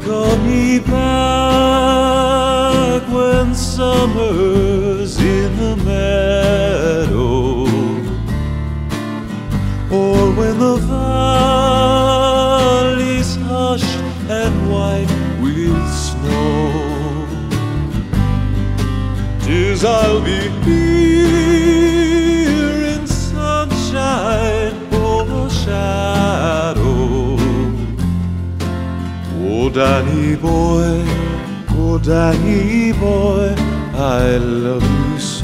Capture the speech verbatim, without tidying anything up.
Call me back when summer's in the meadow, or when the valley's hushed and white with snow. 'Tis I'll be here in sunshine or shadow. Oh, Danny boy, oh, Danny boy, I love you so.